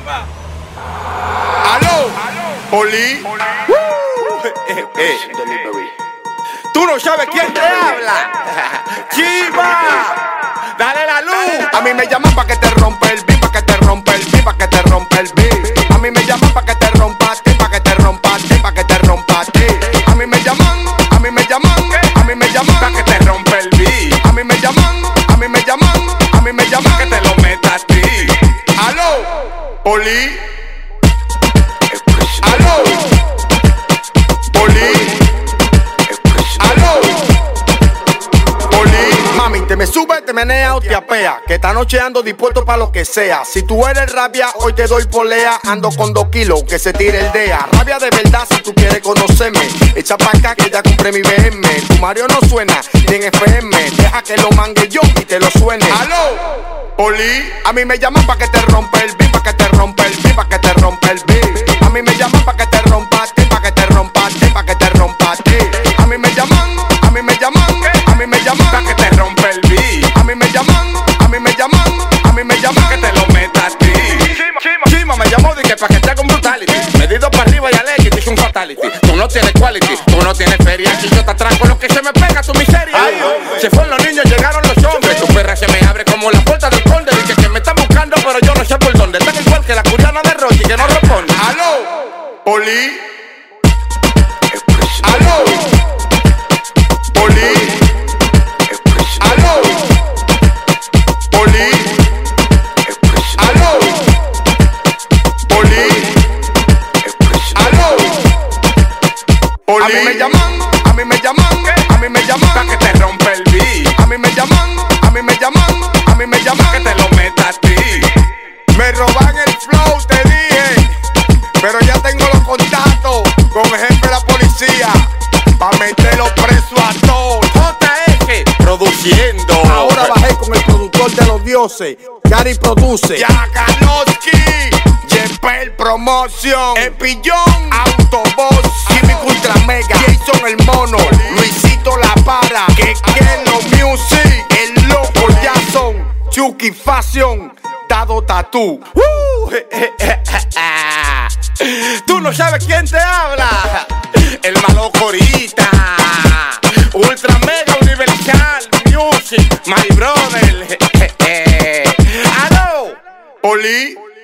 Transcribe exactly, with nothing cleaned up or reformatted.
Aló, Poli. Uh, eh, eh. Tú no sabes quién te habla. Chiva, dale la luz. A mí me llaman pa' que te rompa el beat, pa' que te rompa el beat, pa' que te rompa el beat. A mí me llaman pa' que te rompa a ti, pa' que te rompa a ti, pa' que te rompa a ti. A mí me llaman, a mí me llaman, a mí me llaman pa' que te rompa el beat. A mí me llaman, a mí me llaman, a mí me llaman pa' que te lo meta a ti. Aló, Poli. Aló, Poli. Aló, Poli. Mami, te me sube, te menea o te apea, que esta noche ando dispuesto pa' lo que sea. Si tú eres rabia, hoy te doy polea. Ando con dos kilos, que se tire el dea. Rabia de verdad si tú quieres conocerme. Echa pa' acá que ya compré mi B M. Tu Mario no suena, ni en F M. Deja que lo mangue yo y te lo suene. Aló, Poli. A mí me llaman pa' que te rompa el beat, pa' que te rompa el beat, pa' que te rompa el beat. A mí me llaman pa' que te rompa a ti, pa' que te rompa a ti, pa' que te rompa a ti. A mí me llaman, a mí me llaman, a mí me llaman pa' que te rompa el beat. A mí me llaman, a mí me llaman, a mí me llaman pa' que te lo meta a ti. Chima me llamó de que pa' que te haga un brutality. Medido para arriba y alegre, te hizo un fatality. Tú no tienes quality, tú no tienes feria. Aquí yo te atraco lo que se me pega, tu miseria. Se fueron los niños, llegaron los hombres. Tu perra se me abre como la puerta del conde. Dice que me están buscando, pero yo no sé por dónde. Está igual que la curiana de Rochi que no responde. Aló, Poli. Aló, Poli. Aló, Poli. Aló, Poli. Aló, Poli. A mí me llaman, a mí me llaman, a mí me llaman pa' que te rompa el beat. A mí me llaman, a mí me llaman, a mí me llaman pa' que te lo meta a ti. Me roban el flow, te dije, pero ya tengo los contactos con el jefe de la policía pa' meterlo preso a todos. J F produciendo. Ahora bajé con el productor de los dioses, Gary produce. Yaganowski, Yepel Promotion, El Pillón, Autoboss, Jimmy Ultra Mega, Jason el Mono, Luisito La Para, que Kelo Music, El Loco Jason, Chucky Fashion, Dado Tattoo. Uh, Tú no sabes quién te habla. El malo Corita, Ultra Mega Universal Music, My Brother. Aló, Poli.